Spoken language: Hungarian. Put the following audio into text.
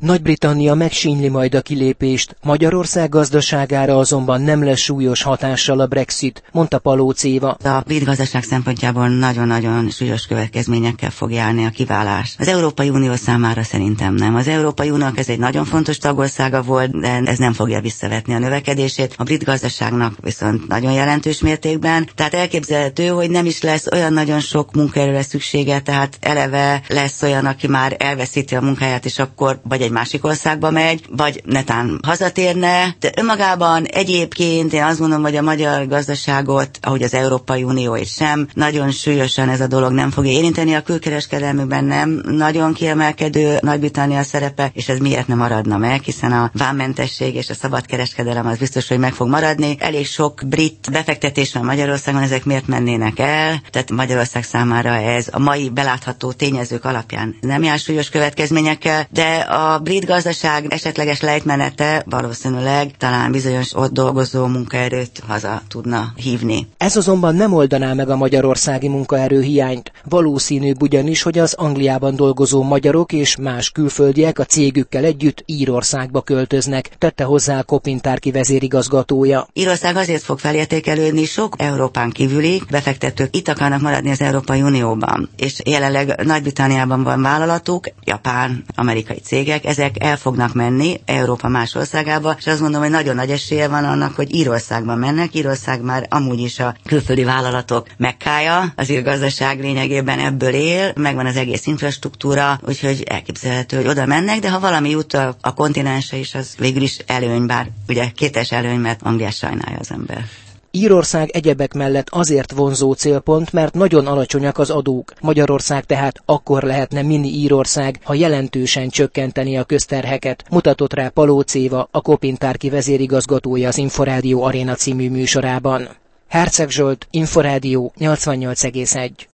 Nagy-Britannia megsínyli majd a kilépést, Magyarország gazdaságára azonban nem lesz súlyos hatással a Brexit, mondta Palóc Éva. A brit gazdaság szempontjából nagyon-nagyon súlyos következményekkel fog járni a kiválás. Az Európai Unió számára szerintem nem. Az Európai Uniónak ez egy nagyon fontos tagországa volt, de ez nem fogja visszavetni a növekedését. A brit gazdaságnak viszont nagyon jelentős mértékben. Tehát elképzelhető, hogy nem is lesz olyan nagyon sok munkaerőre szüksége, tehát eleve lesz olyan, aki már elveszíti a munkáját, és akkor vagy egy másik országba megy, vagy netán hazatérne. De önmagában egyébként én azt gondolom, hogy a magyar gazdaságot, ahogy az Európai Unió is sem, nagyon súlyosan ez a dolog nem fogja érinteni. A külkereskedelmükben nem nagyon kiemelkedő Nagy-Britannia szerepe, és ez miért nem maradna meg, hiszen a vámmentesség és a szabadkereskedelem az biztos, hogy meg fog maradni. Elég sok brit befektetés van Magyarországon, ezek miért mennének el? Tehát Magyarország számára ez a mai belátható tényezők alapján nem jár súlyos következményekkel, de a brit gazdaság esetleges lejtmenete valószínűleg talán bizonyos ott dolgozó munkaerőt haza tudna hívni. Ez azonban nem oldaná meg a magyarországi munkaerő hiányt. Valószínűbb ugyanis, hogy az Angliában dolgozó magyarok és más külföldiek a cégükkel együtt Írországba költöznek, tette hozzá a Kopintárki vezérigazgatója. Írország azért fog felértékelődni, sok Európán kívüli befektetők itt akarnak maradni az Európai Unióban, és jelenleg Nagy-Britanniában van vállalatuk, japán, amerikai cégek, ezek el fognak menni Európa más országába, és azt mondom, hogy nagyon nagy esélye van annak, hogy Írországba mennek. Írország már amúgy is a külföldi vállalatok mekkája, az ír gazdaság lényegében ebből él, megvan az egész infrastruktúra, úgyhogy elképzelhető, hogy oda mennek, de ha valami jut a kontinensre is, az végül is előny, bár ugye kétes előny, mert Angliát sajnálja az ember. Írország egyebek mellett azért vonzó célpont, mert nagyon alacsonyak az adók. Magyarország tehát akkor lehetne mini Írország, ha jelentősen csökkenteni a közterheket, mutatott rá Palóc Éva, a Kopintárki vezérigazgatója az Inforádió Aréna című műsorában. Herceg Zsolt, Inforádió 88,1.